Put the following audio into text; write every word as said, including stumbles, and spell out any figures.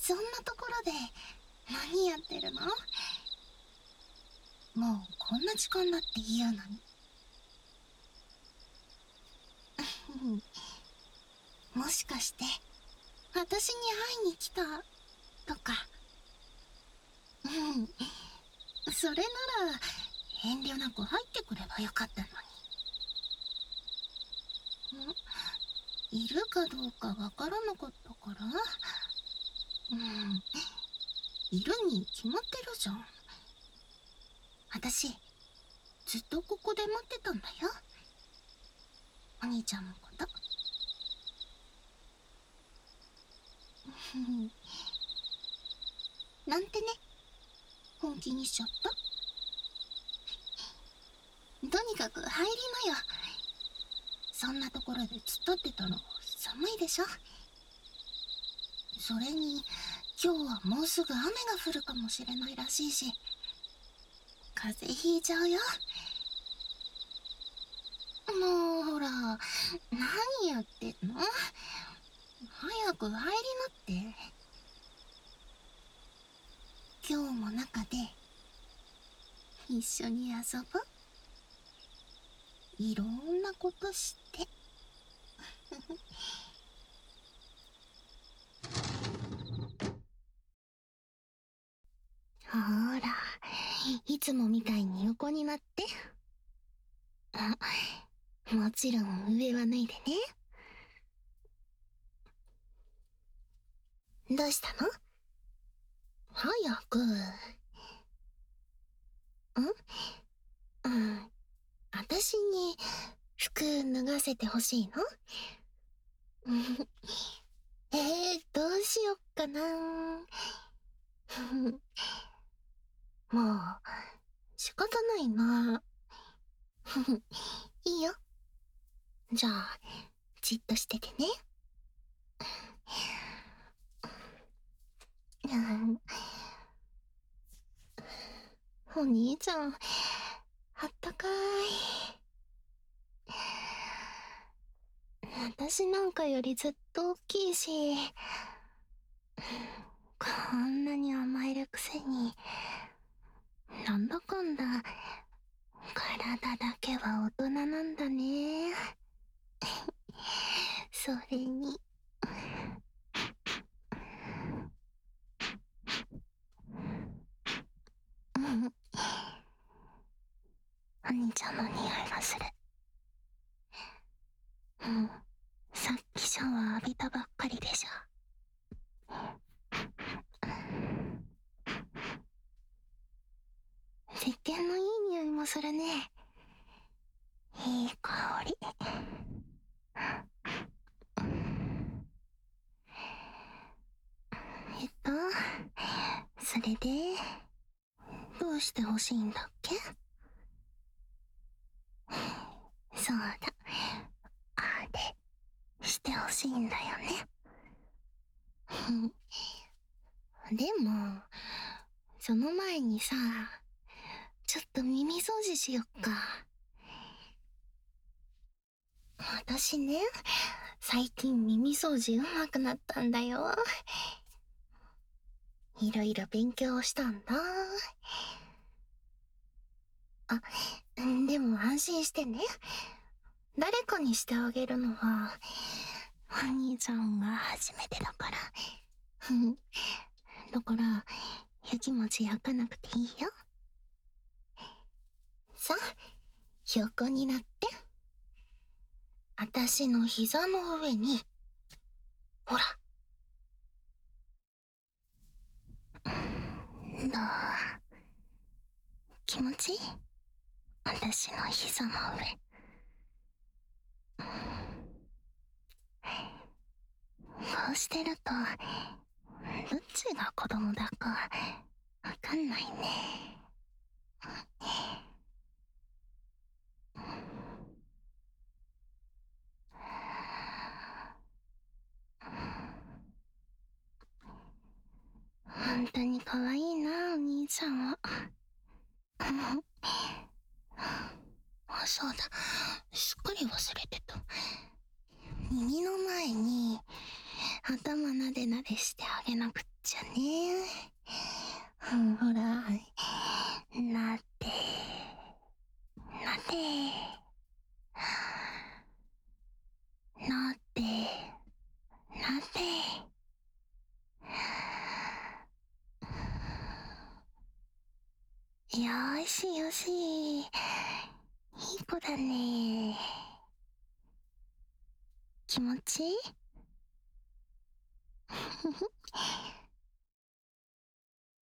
そんなところで何やってるの？もうこんな時間だって言うのに。もしかして私に会いに来たとか？うん、それなら遠慮なく入ってくればよかったのに。んいるかどうかわからなかったから。うん、いるに決まってるじゃん。私ずっとここで待ってたんだよ、お兄ちゃんのこと。なんてね、本気にしちゃった。とにかく入りなよ。そんなところで突っ立ってたの寒いでしょ。それに今日はもうすぐ雨が降るかもしれないらしいし、風邪ひいちゃうよ。もうほら、何やってんの？早く入りなって。今日も中で一緒に遊ぼう。いろんなことして。ほら、いつもみたいに横になって。あ、もちろん上は脱いでね。どうしたの？早く。ん？うん。私に服脱がせてほしいの？えー、どうしよっかな。もう仕方ないな。いいよ。じゃあじっとしててね。お兄ちゃん、あったかい。私なんかよりずっと大きいし、こんなに甘えるくせに、なんだかんだ体だけは大人なんだね。それにうん、お兄ちゃんの匂いがする。うん、さっきシャワー浴びたばっかりでしょ。石鹸のいい匂いもするね。いい香り。えっとそれでどうしてほしいんだっけ？そうだ、あれしてほしいんだよね。でもその前にさ、ちょっと耳掃除しよっか。私ね、最近耳掃除うまくなったんだよ。いろいろ勉強したんだ。あ、でも安心してね。誰かにしてあげるのはお兄ちゃんが初めてだから。だからやきもち焼かなくていいよ。さあ、横になって。私の膝の上に、ほら。どう？気持ちいい？私の膝の上。こうしてるとどっちが子供だかわかんないね。本当に可愛いな、お兄ちゃんは。あ、そうだ、すっかり忘れてた。耳の前に頭なでなでしてあげなくっちゃね。うん、ほら、なで、なで、なで、なで。よーしよし。いい子だね。気持ちいい